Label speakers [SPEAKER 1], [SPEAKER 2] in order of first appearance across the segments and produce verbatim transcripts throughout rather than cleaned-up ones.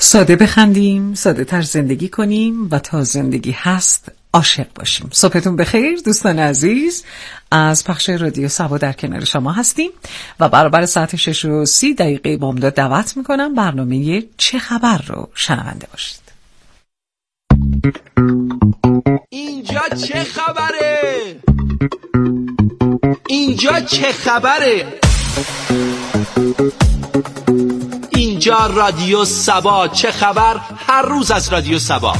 [SPEAKER 1] ساده بخندیم، ساده تر زندگی کنیم و تا زندگی هست عاشق باشیم. صبحتون بخیر دوستان عزیز، از پخش رادیو سبا در کنار شما هستیم و برابر ساعت شش و سی دقیقه بامداد دعوت میکنم برنامه چه خبر رو شنونده باشید.
[SPEAKER 2] اینجا چه خبره؟ اینجا چه خبره؟ اینجا رادیو سبا. چه خبر؟ هر روز از رادیو سبا.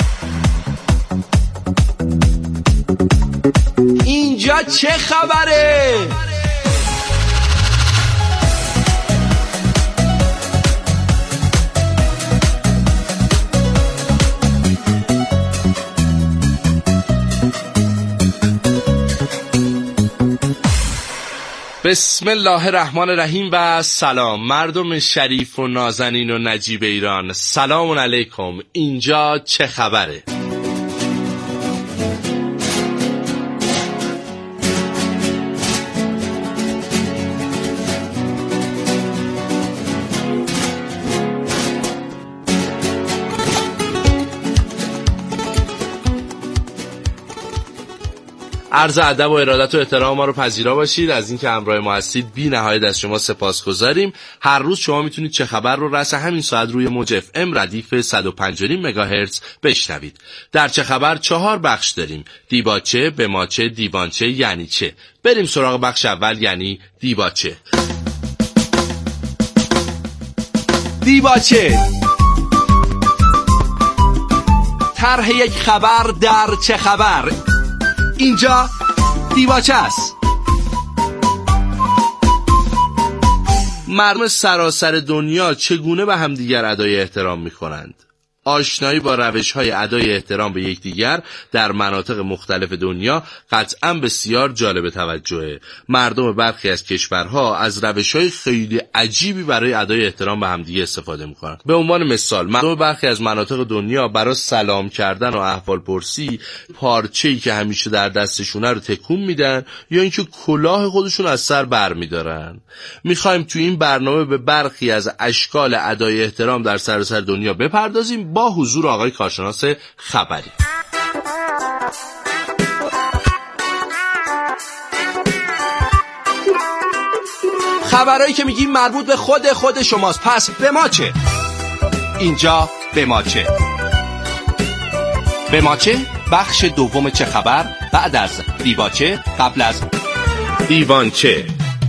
[SPEAKER 2] اینجا چه خبره؟ بسم الله الرحمن الرحیم و سلام مردم شریف و نازنین و نجیب ایران، سلام علیکم. اینجا چه خبره؟ عرض ادب و ارادت و احترام ما رو پذیرا باشید. از اینکه همراه ما هستید بی نهایت از شما سپاسگزاریم. هر روز شما میتونید چه خبر رو رأس همین ساعت روی موج اف ام ردیف صد و پنج و نیم مگاهرتز بشنوید. در چه خبر چهار بخش داریم: دیباچه، بماچه، دیوانچه، یعنی چه. بریم سراغ بخش اول، یعنی دیباچه. دیباچه، طرح یک خبر در چه خبر. اینجا دیباچه است. مردم سراسر دنیا چگونه به همدیگر ادای احترام می‌کنند؟ آشنایی با روش‌های ادای احترام به یکدیگر در مناطق مختلف دنیا قطعاً بسیار جالب توجهه. مردم برخی از کشورها از روش‌های خیلی عجیبی برای ادای احترام به همدیگه استفاده می‌کنند. به عنوان مثال، مردم برخی از مناطق دنیا برای سلام کردن و احوالپرسی پارچه‌ای که همیشه در دستشونه رو تکون میدن یا اینکه کلاه خودشون از سر برمی‌دارن. می‌خوایم تو این برنامه به برخی از اشکال ادای احترام در سراسر دنیا بپردازیم با حضور آقای کارشناس خبری. خبرایی که میگیم مربوط به خود خود شماست، پس به ما چه؟ اینجا به ما چه؟ به ما چه؟ بخش دوم چه خبر بعد از دیباچه، قبل از دیوانچه.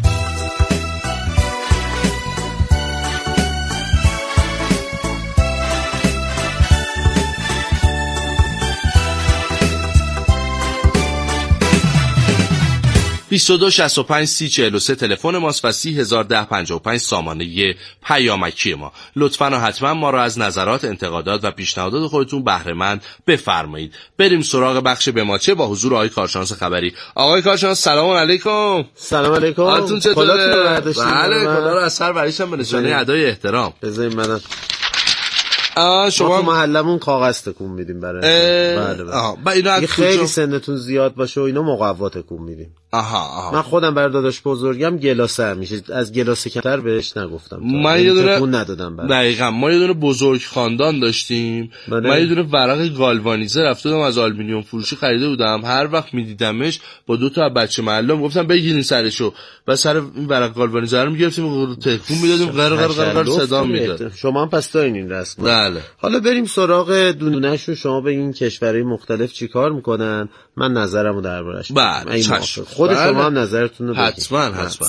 [SPEAKER 2] بیست و دو شصت و پنج سی چهل و سه تلفن ماست و سی هزار ده پنجاه و پنج سامانه پیامکی ما. لطفاً و حتما ما را از نظرات، انتقادات و پیشنهادات خودتون بهره مند بفرمایید. بریم سراغ بخش بماچه با حضور آقای کارشناس خبری. آقای کارشناس سلام علیکم.
[SPEAKER 3] سلام علیکم.
[SPEAKER 2] حالتون چطوره؟ بله، کلا رو از سر بریشم به نشانه ادای احترام.
[SPEAKER 3] بذارید منم
[SPEAKER 2] آ شما
[SPEAKER 3] تو محلمون کاغذ تکون میدیم برای
[SPEAKER 2] بله بله. آها با اینا
[SPEAKER 3] خیلی سنتون زیاد باشه و اینا مقوا تکون میدیم.
[SPEAKER 2] آها آها.
[SPEAKER 3] من خودم برای داداش بزرگم گلاسه میشه، از گلاسه کمتر بهش نگفتم.
[SPEAKER 2] من یه دونه
[SPEAKER 3] تکون ندادم برای.
[SPEAKER 2] دقیقاً ما یه دونه بزرگ خاندان داشتیم. بله. من یه دونه ورق گالوانیزه رفته بودم از آلومینیوم فروشی خریده بودم. هر وقت میدیدمش با دو تا بچه محلم گفتم بگیرین سرشو و سر این ورق گالوانیزه رو میگرفتیم تکون میدادیم، غر غر غر غر صدا میداد.
[SPEAKER 3] شما هم پس دارین این رسم.
[SPEAKER 2] بله.
[SPEAKER 3] حالا بریم سراغ دونه‌شو. شما بگین کشورهای مختلف چیکار میکنن، من نظرمو دربارش.
[SPEAKER 2] بله.
[SPEAKER 3] خود بله. شما هم نظرتون رو بگید.
[SPEAKER 2] حتما حتما.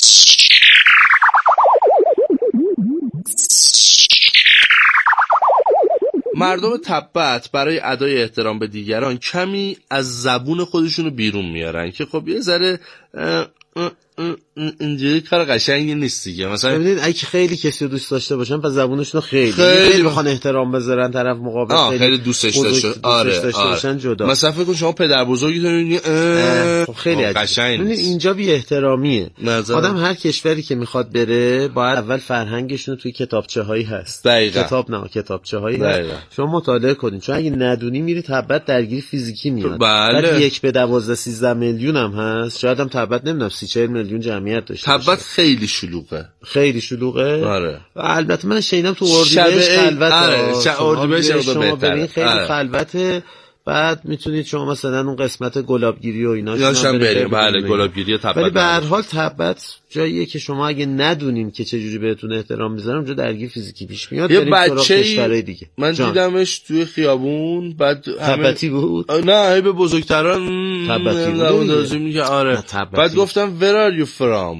[SPEAKER 2] مردم تبت برای ادای احترام به دیگران کمی از زبون خودشونو بیرون میارن که خب یه ذره اینجوری کار قشنگی نیست دیگه. مثلا
[SPEAKER 3] ببینید اگه خیلی کسی رو دوست داشته باشن پس زبونشون خیلی خیلی, خیلی بخوان احترام بذارن طرف مقابل،
[SPEAKER 2] خیلی, خیلی دوستش داشته آره داشته آره. باشن جدا. مثلا فکر کن شما پدر بزرگیتون
[SPEAKER 3] خب خیلی قشنگ. ببینید اینجا بی احترامیه. آدم هر کشوری که میخواد بره باید اول فرهنگشون رو توی کتابچه‌هایی هست.
[SPEAKER 2] دقیقاً.
[SPEAKER 3] کتاب نه کتابچه‌هایی هست. شما مطالعه کنید، چون اگه ندونی میری تبت درگیری فیزیکی میاد.
[SPEAKER 2] بله.
[SPEAKER 3] بعد یک به دوازده سیزده میلیون هم هست. شاید هم تبت نمیدونم سی چهل میلیون جمعیت داشته.
[SPEAKER 2] تبت خیلی شلوغه.
[SPEAKER 3] خیلی شلوغه.
[SPEAKER 2] آره.
[SPEAKER 3] و البته من شنیدم تو اردیبهشت خلوته.
[SPEAKER 2] آره، اردیبهشت
[SPEAKER 3] شما برین خیلی
[SPEAKER 2] آره.
[SPEAKER 3] خلوته. بعد میتونید شما مثلا اون قسمت گلابگیری و اینا
[SPEAKER 2] شما بریم. بله گلابگیری تبت.
[SPEAKER 3] ولی به هر حال تبت جاییه که شما اگه ندونیم که چه جوری بهتون احترام میذارم اونجا درگیر فیزیکی پیش میاد.
[SPEAKER 2] یه بچه‌ای
[SPEAKER 3] دیگه
[SPEAKER 2] من جان. دیدمش توی خیابون بعد
[SPEAKER 3] تبتی بود.
[SPEAKER 2] نه به بزرگتران
[SPEAKER 3] تبتی بود
[SPEAKER 2] میگه آره. بعد گفتم where are you from؟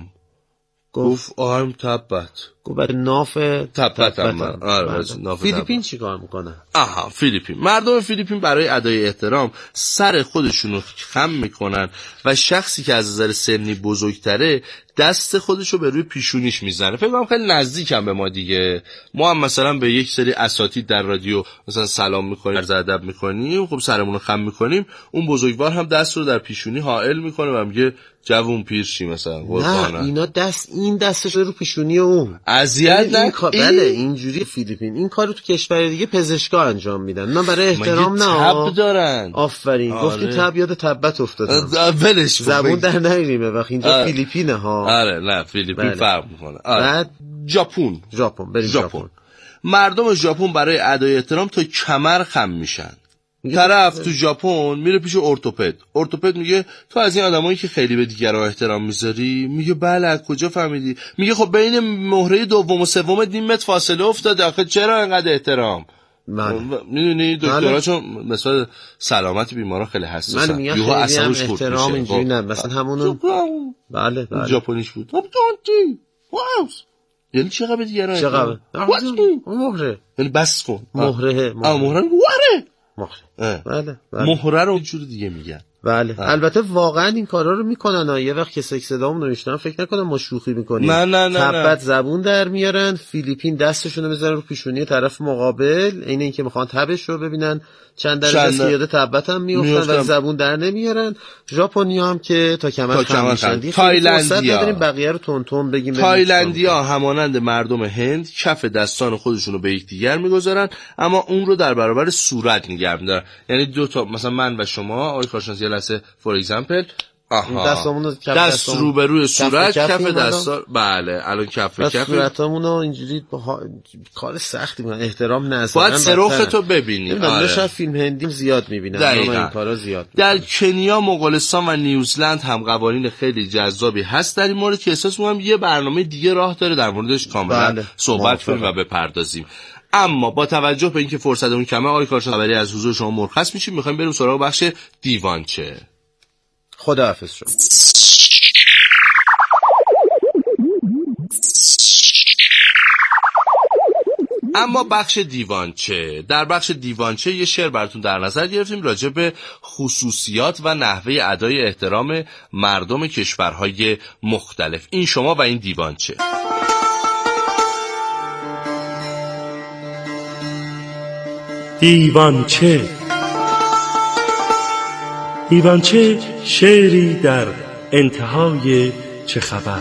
[SPEAKER 2] گفت I'm تبت.
[SPEAKER 3] گفت برای ناف
[SPEAKER 2] تبت هم من. آره ناف
[SPEAKER 3] فیلیپین چیکار میکنن؟
[SPEAKER 2] آها فیلیپین. مردم فیلیپین برای ادای احترام سر خودشونو خم میکنن و شخصی که از نظر سنی بزرگتره دست خودشو به روی پیشونیش میزنه. فکر کنم خیلی نزدیکم به ما دیگه. ما هم مثلا به یک سری اساتید در رادیو مثلا سلام میکنیم، عرض ادب میکنیم، خب سرمون رو خم میکنیم، اون بزرگوار هم دست رو در پیشونی حائل میکنه و میگه جوون پیرشی مثلا.
[SPEAKER 3] نه اینا دست این دستش رو پیشونی اون
[SPEAKER 2] اذیت نه.
[SPEAKER 3] بله اینجوری فیلیپین این کارو تو کشور دیگه پزشکا انجام میدن. نه برای احترام نه.
[SPEAKER 2] تب دارن.
[SPEAKER 3] آفرین. آره. گفتین تب یاد تبت افتادم.
[SPEAKER 2] ولش
[SPEAKER 3] زبون در نمیریمه وقت اینجا آره. فیلیپینه ها.
[SPEAKER 2] آره نه فیلیپین بله. فرق میکنه. آره. بعد ژاپن.
[SPEAKER 3] ژاپن بریم ژاپن.
[SPEAKER 2] مردم ژاپن برای ادای احترام تا کمر خم میشن. طرف تو ژاپن میره پیش ارتوپد. ارتوپد میگه تو از این آدمایی که خیلی به دیگران احترام میذاری؟ میگه بله. از کجا فهمیدی؟ میگه خب بین مهره دوم و سوم نیم متر فاصله افتاده. آخه چرا اینقدر احترام؟ میدونی دکترها چون مثلا سلامت بیمارا خیلی حساسن.
[SPEAKER 3] من میگم خیلی هم احترام اینجوری نه. مثلا همونو بله بله
[SPEAKER 2] ژاپنیش بود. دانتی واو یعنی چقدر به دیگران
[SPEAKER 3] چقدر مهره
[SPEAKER 2] یعنی بس کن.
[SPEAKER 3] مهره
[SPEAKER 2] آ مهره واره
[SPEAKER 3] مهره. بله بله.
[SPEAKER 2] مهره رو جور دیگه میگن.
[SPEAKER 3] بله اه. البته واقعا این کارا رو میکنن ها. یه وقت که سکس صدامون نوشتن فکر نکنم ما شوخی میکنیم.
[SPEAKER 2] نه نه نه
[SPEAKER 3] تبت زبون در میارن. فیلیپین دستشون رو میذارن رو پیشونی طرف مقابل عین اینکه میخوان تبش رو ببینن چند درجه است که یاد تبت هم میافتن ولی زبون در نمیارن. ژاپنیا هم که تا کمر خم میشن.
[SPEAKER 2] تایلندیا
[SPEAKER 3] نداریم بقیه رو تون تون بگیم.
[SPEAKER 2] تایلندیا همانند مردم هند کف دستان خودشون رو به یکدیگر میگذارن اما اون رو در برابر صورت نگه می‌دارن. یعنی دو تا مثلا من و شما آقای کارشناس یه لحظه فور ایگزمپل
[SPEAKER 3] دستامونو کف
[SPEAKER 2] دست رو به روی صورت کف دستا. بله الان کف کف
[SPEAKER 3] صورتامونو اینجوری ها... کار سختی میکنن. احترام نذارن.
[SPEAKER 2] باید سرخت رو ببینی.
[SPEAKER 3] آره شاید فیلم هندی زیاد میبینن اما این کارا زیاد
[SPEAKER 2] در کنیا، مغولستان و نیوزلند هم قوانین خیلی جذابی هست در این مورد که احساس می‌کنم یه برنامه دیگه راه داره در موردش کاملا بله. صحبت کنیم و بپردازیم. اما با توجه به اینکه فرصتمون کمه آقای کارشناس خبری از حضور شما مرخص میشیم. میخوایم بریم سراغ بخش دیوانچه.
[SPEAKER 3] خداحافظ شما.
[SPEAKER 2] اما بخش دیوانچه، در بخش دیوانچه یه شعر براتون در نظر گرفتیم راجع به خصوصیات و نحوه ادای احترام مردم کشورهای مختلف. این شما و این دیوانچه.
[SPEAKER 4] دیوانچه دیوانچه شعری در انتهای چه خبر.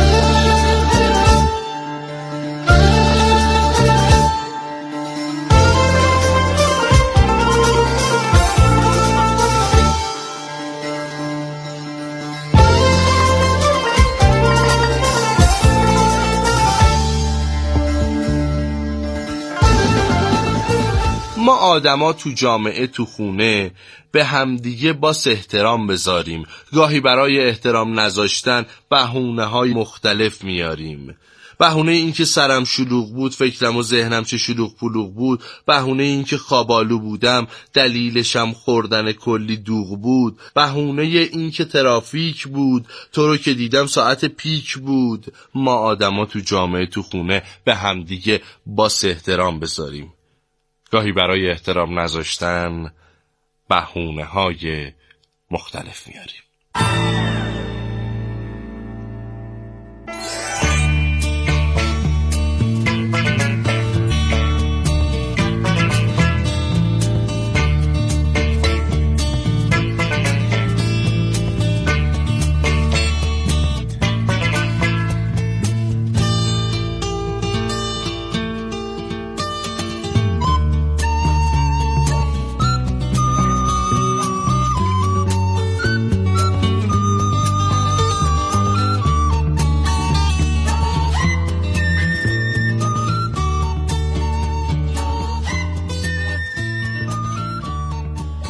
[SPEAKER 2] ما آدما تو جامعه تو خونه به همدیگه با احترام بذاریم. گاهی برای احترام نذاشتن بهونه‌های مختلف میاریم. بهونه این که سرم شلوغ بود، فکرم و ذهنم چه شلوغ پلوغ بود. بهونه این که خوابالو بودم، دلیلشم خوردن کلی دوغ بود. بهونه این که ترافیک بود، تو رو که دیدم ساعت پیک بود. ما آدما تو جامعه تو خونه به همدیگه با احترام بذاریم. گاهی برای احترام نذاشتن بهونه‌های مختلف میاریم.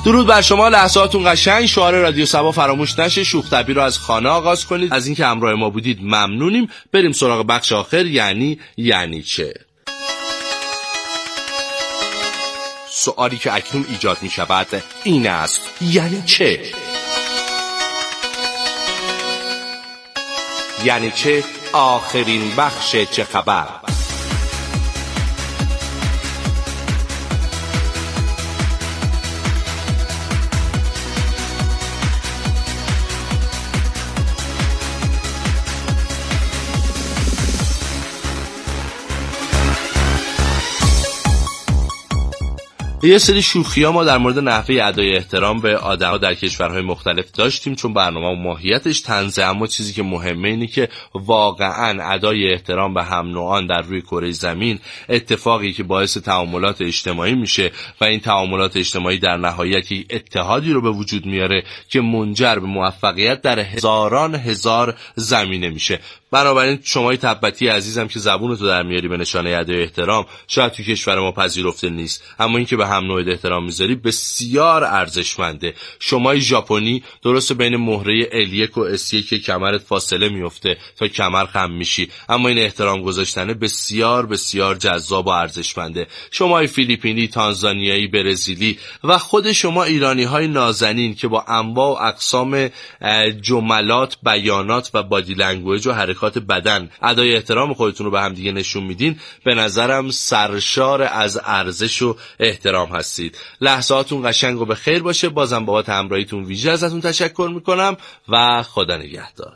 [SPEAKER 2] درود بر شما، لحظاتون قشنگ. شعار رادیو صبا فراموش نشه، شوخ طبعی رو از خانه آغاز کنید. از اینکه همراه ما بودید ممنونیم. بریم سراغ بخش آخر، یعنی یعنی چه. سوالی که اکنون ایجاد می شود این است: یعنی چه؟ یعنی چه آخرین بخش چه خبر. یه سری شوخی‌ها ما در مورد نحوه ادای احترام به آدم‌ها در کشورهای مختلف داشتیم، چون برنامه ماهیتش طنزه، اما چیزی که مهمه اینه که واقعاً ادای احترام به هم نوعان در روی کره زمین اتفاقی که باعث تعاملات اجتماعی میشه و این تعاملات اجتماعی در نهایتی اتحادی رو به وجود میاره که منجر به موفقیت در هزاران هزار زمینه میشه. بنابراین شمای تبتی عزیزم که زبونتو در میاری به نشانه ادای احترام، شاید تو کشور ما پذیرفته نیست، اما این که به هم نوع احترام میذاری بسیار ارزشمنده. شمای ژاپنی درست بین مهره ال یک و اس یک که کمرت فاصله میفته تا کمر خم میشی، اما این احترام گذاشتنه بسیار بسیار جذاب و ارزشمنده. شمای فیلیپینی، تانزانیایی، برزیلی و خود شما ایرانی های نازنین که با انواع و اقسام جملات، بیانات و بادی لنگویج و حرکات بدن ادای احترام خودتون رو به هم دیگه نشون میدین، به نظرم سرشار از ارزش و احترام هستید. لحظاتون قشنگ و به خیر باشه. بازم بابت همراهیتون ویژه ازتون تشکر میکنم و خدا نگهدار.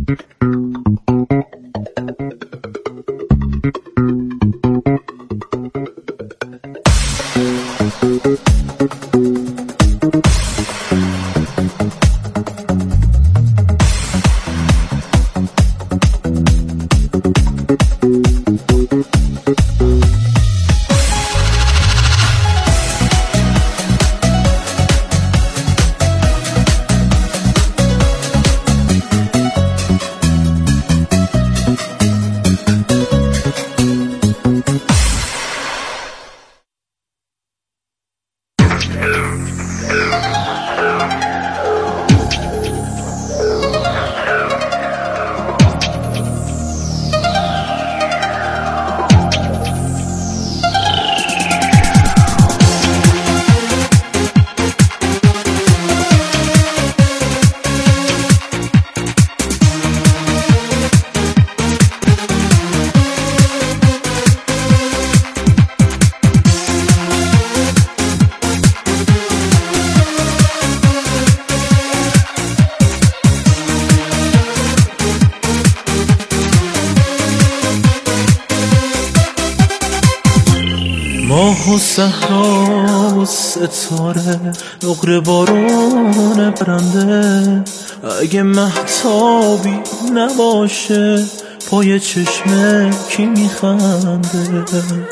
[SPEAKER 5] ماه و صحرا و ستاره، نقره بارون برنده، اگه مهتابی نباشه پای چشمه کی میخنده؟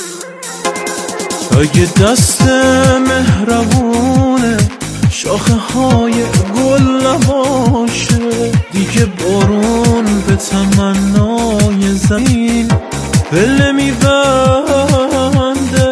[SPEAKER 5] اگه دست مهربونه شاخه های گل نباشه، دیگه بارون به تمنای زمین پله میبنده.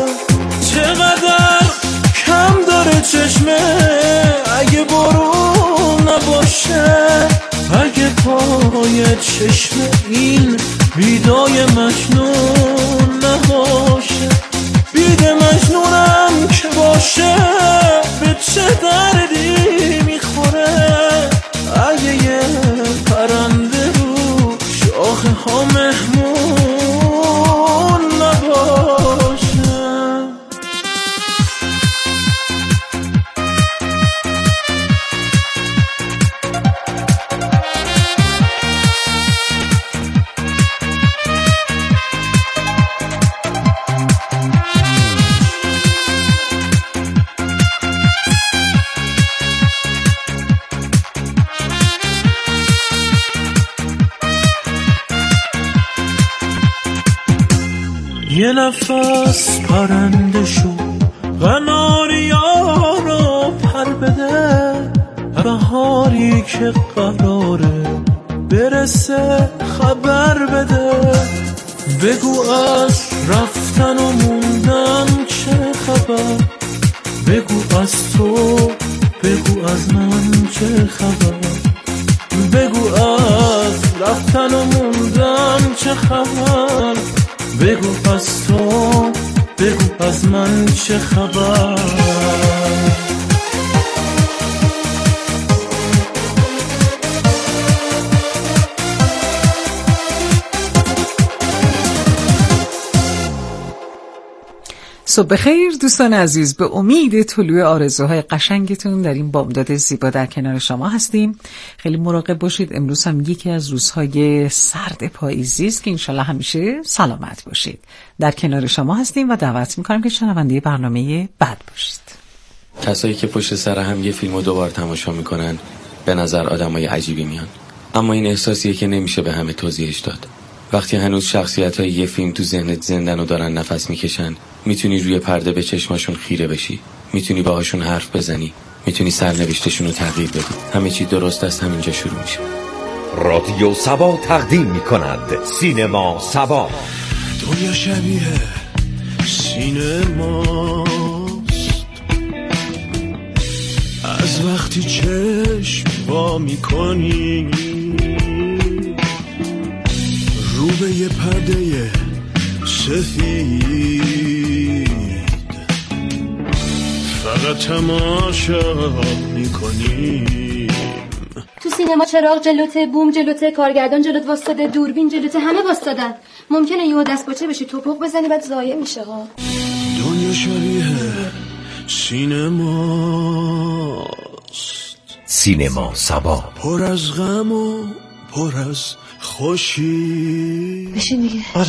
[SPEAKER 5] چقدر کم داره چشمه اگه بارون نباشه، اگه پای چشمه این بیدای مجنون نباشه. بیده مجنونم که باشه به چه دردی میخوره، اگه یه پرنده رو شاخه ها مهمون نباشه. یه نفس پرنده شو قناریا رو پر بده، بهاری که قراره برسه خبر بده. بگو از رفتن و موندن چه خبر، بگو از تو، بگو از من چه خبر، بگو از رفتن و موندن چه خبر، بگو از تو، بگو از من چه خبر.
[SPEAKER 1] صبح بخیر دوستان عزیز، به امید طلوع آرزوهای قشنگتون در این بامداد زیبا در کنار شما هستیم. خیلی مراقب باشید، امروز هم یکی از روزهای سرد پاییزی است که انشالله همیشه سلامت باشید. در کنار شما هستیم و دعوت میکنم که شنونده برنامه بعد باشید.
[SPEAKER 6] کسایی که پشت سر هم یه فیلمو دوبار تماشا میکنن به نظر آدمای عجیبی میان، اما این احساسیه که نمیشه به همه توضیحش داد. وقتی هنوز شخصیت‌های یه فیلم تو ذهنت زندن و دارن نفس میکشن، میتونی روی پرده به چشماشون خیره بشی، میتونی باهاشون حرف بزنی، میتونی سرنوشتشون رو تغییر بدی. همه چی درست از همینجا شروع میشه.
[SPEAKER 7] رادیو سبا تقدیم میکند سینما سبا.
[SPEAKER 5] دنیا شبیه سینماست، از وقتی چشم وا میکنی رو به یه پرده سفید فقط تماشا میکنیم.
[SPEAKER 8] تو سینما چراغ جلوته، بوم جلوته، کارگردان جلوت واسطاده، دوربین جلوته، همه واسطادن. ممکنه یهو دست باچه بشی، توپق بزنی، بعد ضایع میشه ها.
[SPEAKER 5] دنیا شبیه سینماست،
[SPEAKER 7] سینما سبا،
[SPEAKER 5] پر از غم و پر از خوشی.
[SPEAKER 8] بشین دیگه.
[SPEAKER 9] آره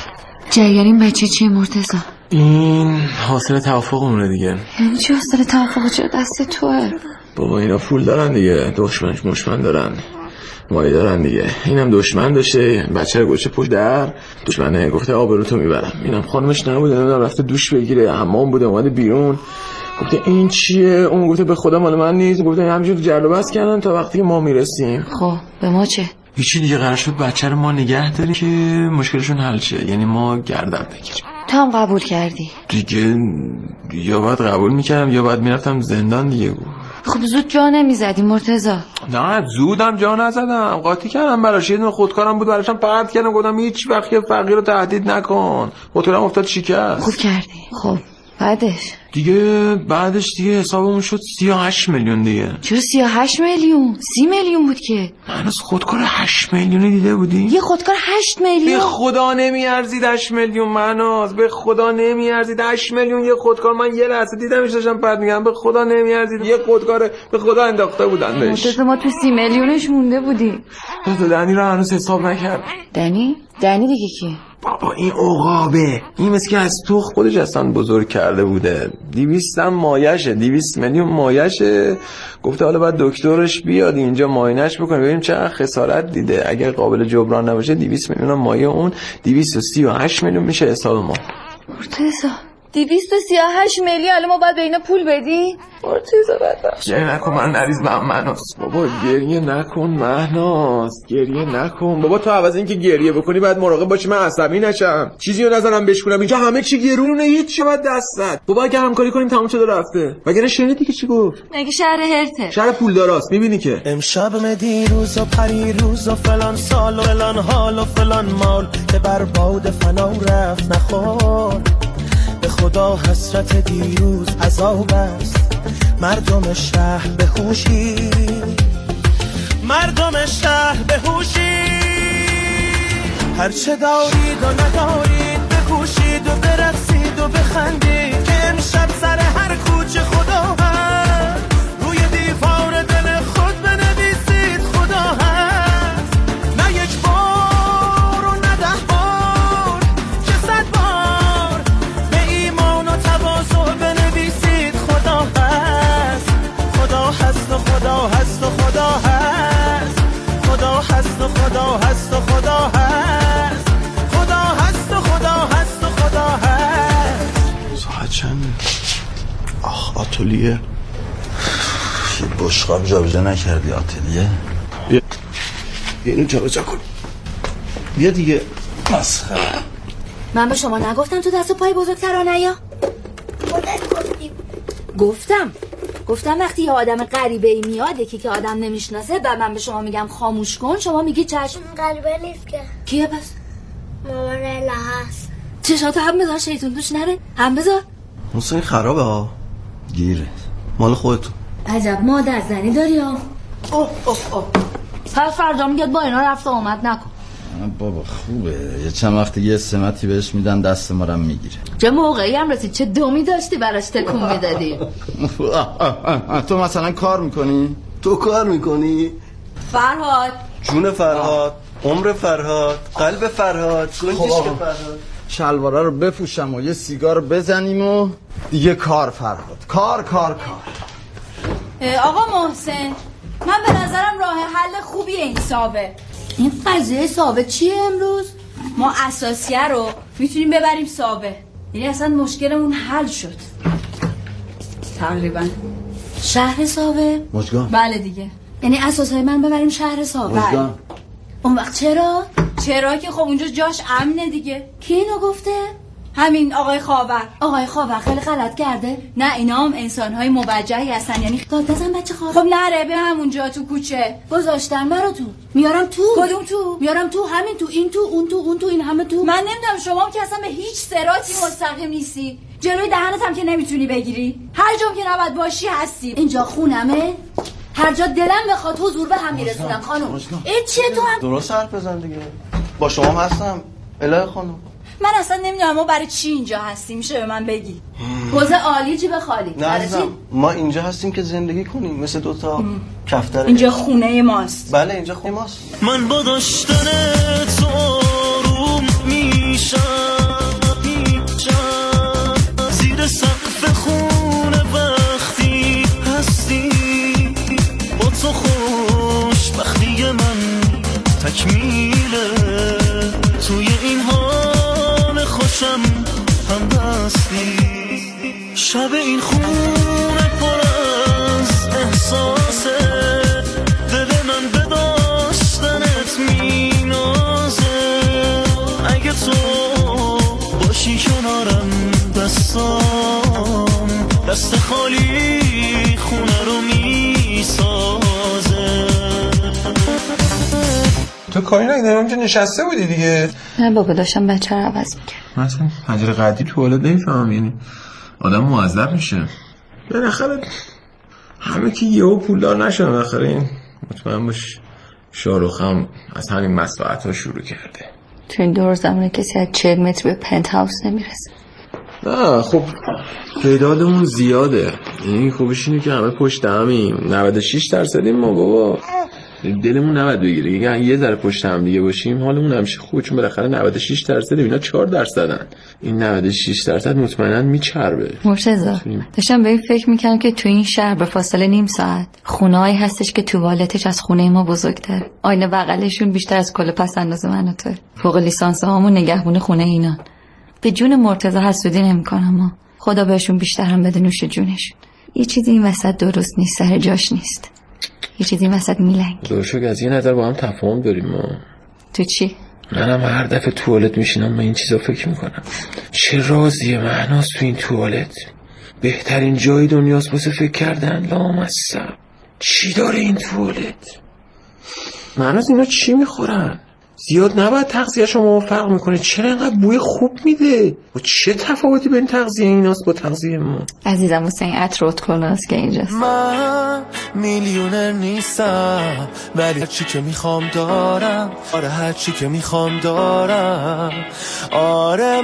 [SPEAKER 8] جریان این بچه چیه مرتضی؟
[SPEAKER 9] این حاصل توافقمونه دیگه.
[SPEAKER 8] یعنی چی حاصل توافق؟ چرا دست توه؟
[SPEAKER 9] بابا اینا پول دارن دیگه، دشمنش مشمن دارن، مالی دارن دیگه. اینم دشمن داشته، بچه رو گوشه پشت در، دشمنه گفته آبروتو میبرم. اینم خانمش نبوده، نمیدونم رفته دوش بگیره، حمام بوده اومده بیرون، گفته این چیه؟ اون گفته به خدا مال من نیست، گفته همینجور جر و بحث کردن تا وقتی ما میرسیم.
[SPEAKER 8] خب به ما چه؟
[SPEAKER 9] هیچی دیگه، قرار شد بچه رو ما نگه داریم که مشکلشون حل شه، یعنی ما گردن بگیریم.
[SPEAKER 8] تو هم قبول کردی؟
[SPEAKER 9] دیگه یا باید قبول میکردم یا باید میرفتم زندان دیگه.
[SPEAKER 8] خب زود جا نمیزدی مرتضی؟
[SPEAKER 9] نه زودم جا نزدم، قاطی کردم براش، یه دونه خودکارم بود براشم پرت کردم، گفتم هیچ وقت یه فقیر رو تهدید نکن، موتورم افتاد شکست.
[SPEAKER 8] خوب کردی. خب بعدش
[SPEAKER 9] دیگه بعدش دیگه حسابمون شد سی و هشت میلیون دیگه.
[SPEAKER 8] چرا سی و هشت میلیون؟ سی میلیون بود که.
[SPEAKER 9] هنوز خودکار هشت میلیونی دیده بودی؟
[SPEAKER 8] یه خودکار هشت میلیون؟
[SPEAKER 9] به خدا نمیارزید هشت میلیون مناز، به خدا نمیارزید هشت میلیون یه خودکار. من یه لحظه دیدمش داشتم پرت میگم، به خدا نمیارزید یه خودکار، به خدا انداخته بودن بهش.
[SPEAKER 8] مرتضی ما تو سی میلیونش مونده بودیم.
[SPEAKER 9] تو دنی رو هنوز حساب نکرد.
[SPEAKER 8] دنی؟ دنی دیگه کی؟
[SPEAKER 9] بابا این عقابه، این مثل که از تو خودش اصلا بزرگ کرده بوده. دیویست هم مایشه، دیویست میلیون مایشه. گفته حالا باید دکترش بیاد اینجا ماینش بکنه ببینیم چقدر خسارت دیده، اگر قابل جبران نباشه دیویست میلیون مایه اون دویست و سی و هشت میلیون میشه حساب ما.
[SPEAKER 8] مرتضی دویست و سی و هشت میلیون الان ما باید به اینا پول بدی؟ مرتضی بدبخت.
[SPEAKER 9] گریه نکن من نریز به مهناز. بابا گریه نکن مهناز، گریه نکن بابا. تو عوض اینکه گریه بکنی باید مراقب باشی من عصبی نشم، چیزی رو نزنم بشکنم. اینجا همه چی گرونه، هیچ چی باید دست زد. بابا اگه همکاری کنیم تموم شده رفته. وگرنه شنیدی که چی گفت؟
[SPEAKER 8] مگه شهر هرته؟
[SPEAKER 9] شهر پولداراست. میبینی که
[SPEAKER 5] امشب مدی روز و پری روز و فلان سال و فلان حال و فلان مال که بر باد فنا رفت نخور. به خدا حسرت دیروز عذاب است، مردم شهر به هوشی، مردم شهر به هوشی. هرچه دارید و ندارید بکوشید و برقصید و بخندید که امشب سر هر کوچه خدا هست. روی دیوار دل خود بنویسید خدا هست، نه یک بار و نه ده بار که صد بار به ایمان و تواضع بنویسید خدا هست. خدا هست و خدا هست و خدا هست، خدا هست و خدا هست و خدا هست، خدا هست و خدا هست و خدا هست.
[SPEAKER 10] ساعت چند؟ آخ آتلیه یه بشقاب جا بجا نکردی آتلیه؟ بیا بیا اینو جا بجا کن، بیا دیگه. مسخره.
[SPEAKER 8] من به شما نگفتم تو دست و پای بزرگتر نیا؟
[SPEAKER 11] خودت گفتی.
[SPEAKER 8] گفتم گفتم وقتی یه آدم غریبه ای میاد یکی که آدم نمیشناسه و من به شما میگم خاموش کن، شما میگی چشم.
[SPEAKER 11] غریبه نیست که.
[SPEAKER 8] کیه پس؟
[SPEAKER 11] مامان اله هست.
[SPEAKER 8] چشاتو هم بذار شیطون توش نره. هم بذار.
[SPEAKER 10] حسین خرابه ها. گیره مال خودتون.
[SPEAKER 8] عجب مادر زنی داری ها. اوه اوه اوه. پس فردا میگه با اینا رفت آمد نکن.
[SPEAKER 12] بابا خوبه، یه چند وقت یه سمتی بهش میدن دست ما رو میگیره.
[SPEAKER 8] چه موقعی هم رسید، چه دومی داشتی براش تکون میدادی.
[SPEAKER 12] تو مثلا کار میکنی؟
[SPEAKER 10] تو کار میکنی؟
[SPEAKER 8] فرهاد
[SPEAKER 10] جون فرهاد، عمر فرهاد، قلب فرهاد، گنجشک فرهاد.
[SPEAKER 12] شلوارا رو بپوشم و یه سیگار بزنیم و دیگه کار فرهاد. کار کار کار.
[SPEAKER 8] آقا محسن، من به نظرم راه حل خوبیه این صابه. این قضیه صابه چیه امروز؟ ما اساسیه رو میتونیم ببریم صابه، یعنی اصلا مشکلمون حل شد تقریبا. شهر صابه؟
[SPEAKER 12] مشگان.
[SPEAKER 8] بله دیگه، یعنی اساسای من ببریم شهر صابه.
[SPEAKER 12] مشگان.
[SPEAKER 8] اون وقت چرا؟ چرا که خب اونجا جاش امنه دیگه. کی اینو گفته؟ همین آقای خاور. آقای خاور خیلی غلط کرده؟ نه اینا هم انسان‌های موجهی هستن، یعنی داد بزن بچه خاور. خب نره به همونجا تو کوچه گذاشتن براتون. میارم تو. کدوم تو؟ میارم تو، همین تو، این تو، اون تو، اون تو، این همه تو. من نمیدونم، شما هم که اصلا به هیچ صراطی مستقیم نیستی. جلوی دهنت هم که نمیتونی بگیری. هر جا که نباید باشی هستی. اینجا خونمه. هر جا دلم بخواد حضور به هم میرسونم خانم. ای چیه تو هم؟
[SPEAKER 10] درست حرف بزن دیگه. با شما هم هستم. الهی خانم.
[SPEAKER 8] من اصلا نمیدونم ما برای چی اینجا هستیم، میشه به من بگی؟ حوزه عالی جیب خالی.
[SPEAKER 10] نه عزیزم، ما اینجا هستیم که زندگی کنیم مثل دوتا کفتر.
[SPEAKER 8] اینجا خونه ماست.
[SPEAKER 10] بله اینجا خونه ماست.
[SPEAKER 5] من با داشتن تو آروم میشم، زیر سقف خونه وقتی هستی، با تو خوشبختی من تکمیله، توی این حال خوشم هم دستی، شب این خونه پر از احساسه، دل من به داشتنت مینازه، اگه تو باشی کنارم دستام دست خالی خونه رو میسازه.
[SPEAKER 9] تو کاری نگیدم اونجا نشسته بودی دیگه.
[SPEAKER 13] نه بابا داشتم بچه رو عوض میکرد.
[SPEAKER 9] مثلا پنجره قدی توالت نمیفهم، یعنی آدم معذب میشه. بالاخره همه که یهو پولدار نشدن، بالاخره این مطمئن باش شاروخ هم از همین مصلحت‌ها شروع کرده.
[SPEAKER 13] تو این دور زمانه کسی از چهل متر به پنت هاوس نمیرسه.
[SPEAKER 9] نه خب تعدادمون زیاده، این خوبش اینه که همه پشت همیم. نود و شش درصدیم ما بابا، دلمون نباید بگیره اگه یه ذره پشت هم دیگه باشیم حالمون همیشه خوبه، چون بالاخره نود و شش درصد اینا چهار درصدن، این نود و شش درصد مطمئنا میچربه.
[SPEAKER 13] مرتضی داشتم به این فکر میکنم که تو این شهر به فاصله نیم ساعت خونه‌ای هستش که توالتش از خونه ما بزرگتره، آینه بغلشون بیشتر از کل پس انداز من و تو، فوق لیسانس هامون نگهبون خونه اینان. به جون مرتضی حسودی نمیکنم، ما خدا بهشون بیشتر هم بده نوش جونشون. یه چیزی این وسط درست نیست، سر جاش نیست، یه چیزی وسط میلنگ.
[SPEAKER 9] دوشک از یه نظر با هم تفاهم داریم ما.
[SPEAKER 13] تو چی؟
[SPEAKER 9] منم هر دفعه توالت میشینم من این چیزا فکر میکنم، چه رازیه معناست تو این توالت، بهترین جای دنیاست واسه فکر کردن، لامصب چی داره این توالت، معناست اینا چی میخورن، زیاد نباید تغذیه شما فرق میکنه، چرا اینقدر بوی خوب میده و چه تفاوتی بین تغذیه ایناست با تغذیه ما؟
[SPEAKER 13] عزیزم حسین عطر اتکلوناست که اینجاست.
[SPEAKER 5] من میلیونر نیستم ولی هر چی که میخوام دارم، آره هر چی که میخوام دارم، آره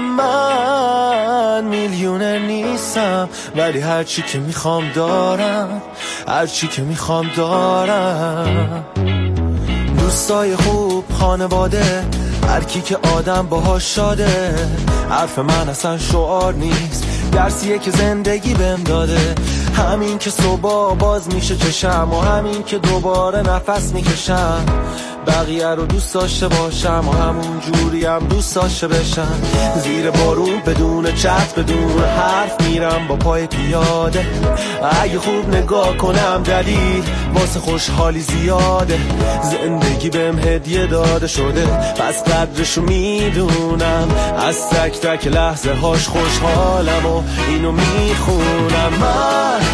[SPEAKER 5] من میلیونر نیستم ولی هر چی که میخوام دارم، هر چی که میخوام دارم، دوستای خوب، خانواده، هر کی که آدم باهاش شاده، حرف من اصلا شعار نیست، درسیه که زندگی بهم داده، همین که صبح باز میشه چشم و همین که دوباره نفس میکشم، بقیه رو دوست داشته باشم و همون جوری هم دوست داشته بشم، زیر بارون بدون چت بدون حرف میرم با پای پیاده، اگه خوب نگاه کنم دلیل واسه خوشحالی زیاده، زندگی بهم هدیه داده شده پس قدرشو میدونم، از تک تک لحظه هاش خوشحالم و اینو میخونم، من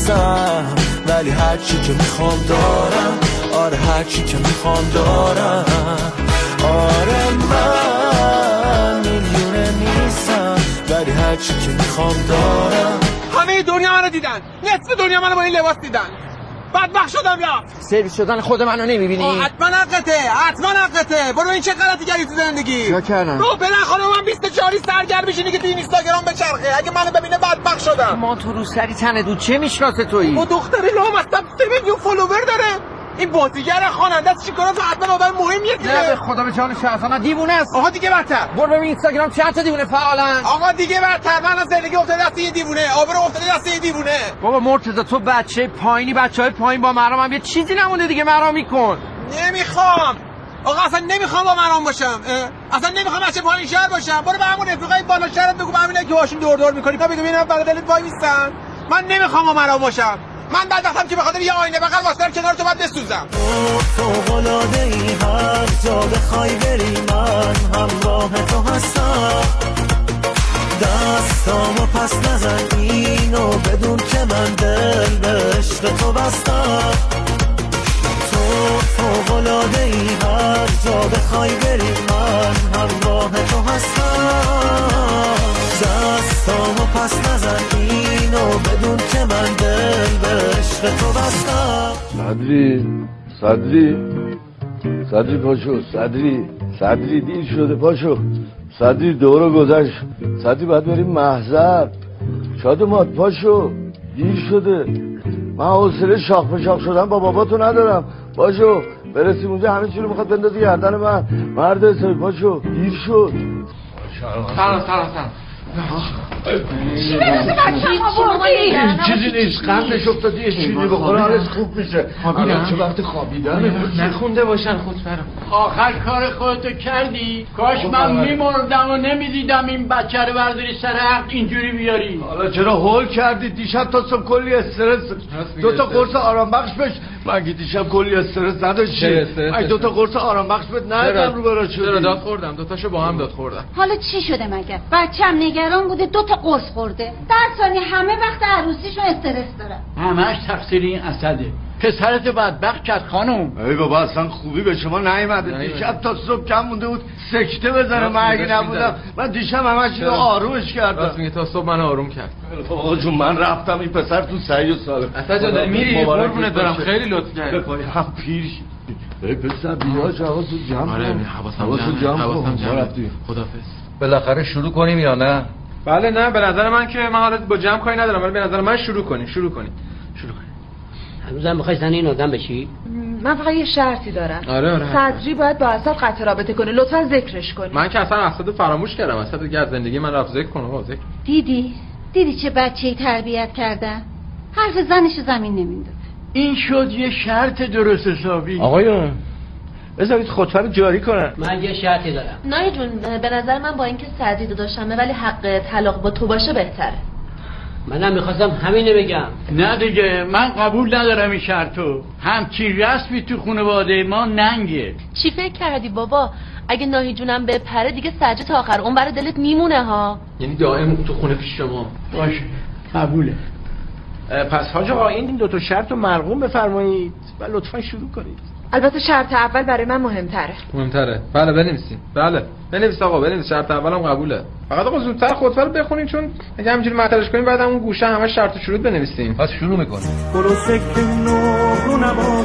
[SPEAKER 5] نیستم، ولی هرچی که میخوام دارم. آره هرچی که میخوام دارم. آره من میلیونه نیستم، ولی هرچی که میخوام دارم.
[SPEAKER 14] همه دنیا منو دیدن، نصف دنیا منو با این لباس دیدن. بدبخت شدم یا
[SPEAKER 3] سرویس شدن خود منو نمیبینی؟
[SPEAKER 14] حتما حقته، حتما حقته. برو این چه غلطی کردی تو زندگی؟
[SPEAKER 3] چیا کردم؟
[SPEAKER 14] رو بلن خانم من بیست و چهار سرگرم میشینی که تو این اینستاگرام بچرخه. اگه منو ببینه بدبخت شدم.
[SPEAKER 3] ما تو رو سری تنه دود چه میشناسه تویی؟
[SPEAKER 14] با دختری لامصب سه میلیون فالوور داره. این بازیگر خواننده است، چیکار تو حتما آدم مهمیه دیگه.
[SPEAKER 3] نه به خدا به جان شهرزاد دیوونه است.
[SPEAKER 14] آقا دیگه بدتر.
[SPEAKER 3] برو ببین اینستاگرام چند تا دیوونه فعالن.
[SPEAKER 14] آقا دیگه بدتر. من از زندگی افتاده دست یه دیوونه، آبرو افتاده دست یه دیوونه.
[SPEAKER 3] بابا مرتضی تو بچه پایینی، بچهای پایین با مرام هم یه چیزی نمونده دیگه، مرامی کن.
[SPEAKER 14] نمیخوام. آقا اصلا نمیخوام با مرام باشم. اصلا نمیخوام بچه پایین شهر باشم. برو به همون رفیقای بالا شهرت بگو، به همینایی که باشون دور دور می‌کنی. تا بگو ببینم بغل دلت وای میستن. من نمیخوام با مرام باشم. من بدبختم که به خاطر یه آینه بغل واسه کنار تو بعد بسوزم.
[SPEAKER 5] فوق‌العاده‌ای هر جا بخوای بری من همراه تو هستم. دستامو پس نزن اینو بدون که من دل به عشق تو بستم. تو فوق‌العاده‌ای هر جا بخوای بری من همراه تو هستم. دستامو پس نزن اینو بدون که من دل به عشق تو بستم.
[SPEAKER 15] صدری صدری صدری پاشو، صدری صدری دیر شده پاشو، صدری دورو گذشت، صدری باید بریم محضر. شادمات پاشو دیر شده، من حوصله شاخ به شاخ شدن با باباتو ندارم. پاشو برسیم اونجا همه چی رو میخواد بندازی گردن من. مرد حسابی پاشو دیر شد.
[SPEAKER 14] سلام سلام سلام.
[SPEAKER 8] چی برسه بچه ها بردی؟
[SPEAKER 15] چیزی نیست، قندش افتادی یه چیزی بخوره حالش خوب میشه.
[SPEAKER 9] خوابیدن؟
[SPEAKER 15] چه وقت خوابیدن؟
[SPEAKER 9] نخونده باشن خود فرم.
[SPEAKER 16] آخر کار خودتو کردی؟ کاش من میمردم و نمیدیدم این بچه رو برداری سر عقد اینجوری بیاری.
[SPEAKER 15] حالا چرا هول کردی؟ دیشب تا صبح کلی استرس، دو تا قرص آرام بخش بش. من که دیشب کلی استرس نداشتی. ای دو تا قرص آرام بخش بهت ندادم رو برات شدی.
[SPEAKER 9] چرا داد خوردم؟ دو تاشو با هم داد خوردم.
[SPEAKER 8] حالا چی شده مگه؟ بچه‌م نگران بوده دو تا قرص خورده. در ثانیه همه وقت عروسیشون استرس داره.
[SPEAKER 16] همش تقصیر این اسده. پسرت بدبخت کرد خانم.
[SPEAKER 15] ای بابا اصلا خوبی به شما نیومده. دیشب تا صبح کم مونده بود سکته بزنه. من اگه نبودم من دیشب همش اینو آرومش کردم.
[SPEAKER 9] راست میگه تا صبح من آروم کرد.
[SPEAKER 15] آقا جون من رفتم این پسر تو صحیح و سالم.
[SPEAKER 9] اصلا جان میری قربونت برم، خیلی لطف کردی.
[SPEAKER 15] بپای هم پیر شد. ای پسر بیاش حواسو جمع کن.
[SPEAKER 9] آره حواسم جمع حواسم جمع. خدافظ.
[SPEAKER 17] بالاخره شروع کنیم یا نه؟
[SPEAKER 9] بله نه به نظر من که من حالا با جمع کاری ندارم، ولی به نظر من شروع کنیم شروع کنیم شروع کنیم.
[SPEAKER 18] هنوزم میخوای زن این آدم بشی؟
[SPEAKER 19] من فقط یه شرطی دارم.
[SPEAKER 9] آره آره.
[SPEAKER 19] صدری باید با اسد قطع رابطه کنه، لطفا ذکرش کنی.
[SPEAKER 9] من که اصلا اسد فراموش کردم، اسد دیگه از زندگی من رفت. ذکر کنم ذکر.
[SPEAKER 8] دیدی؟ دیدی چه بچه‌ای تربیت کردن؟ حرف زنش زمین نمیندازه.
[SPEAKER 16] این شد یه شرط درست حسابی.
[SPEAKER 17] آقایون بذارید خطبه رو جاری کنن.
[SPEAKER 18] من یه شرطی دارم.
[SPEAKER 19] نای جون به نظر من با اینکه صدری داداشمه ولی حق طلاق با تو باشه بهتره.
[SPEAKER 18] منم میخواستم همینو بگم.
[SPEAKER 16] نه دیگه من قبول ندارم این شرطو. همچین رسمی تو خانواده ما ننگه.
[SPEAKER 19] چی فکر کردی بابا؟ اگه ناهی جونم بپره دیگه سجه تا آخر اون برای دلت میمونه ها.
[SPEAKER 9] یعنی دائم تو خونه پیش شما.
[SPEAKER 16] باشه قبوله.
[SPEAKER 17] پس حاج آقا این دو تا شرط رو مرقوم بفرمایید و لطفا شروع کنید.
[SPEAKER 19] البته شرط اول برای من مهمتره.
[SPEAKER 9] مهمتره. بله بنویسین. بله بنویس آقا بنویس. شرط اولم قبوله. فقط آقا زودتر خطبه رو بخونین چون اگه همینجوری مطرحش کنیم بعد اون گوشه همه شرط و شروط بنویسیم.
[SPEAKER 17] پس شروع می‌کنیم.
[SPEAKER 5] برو سکه نو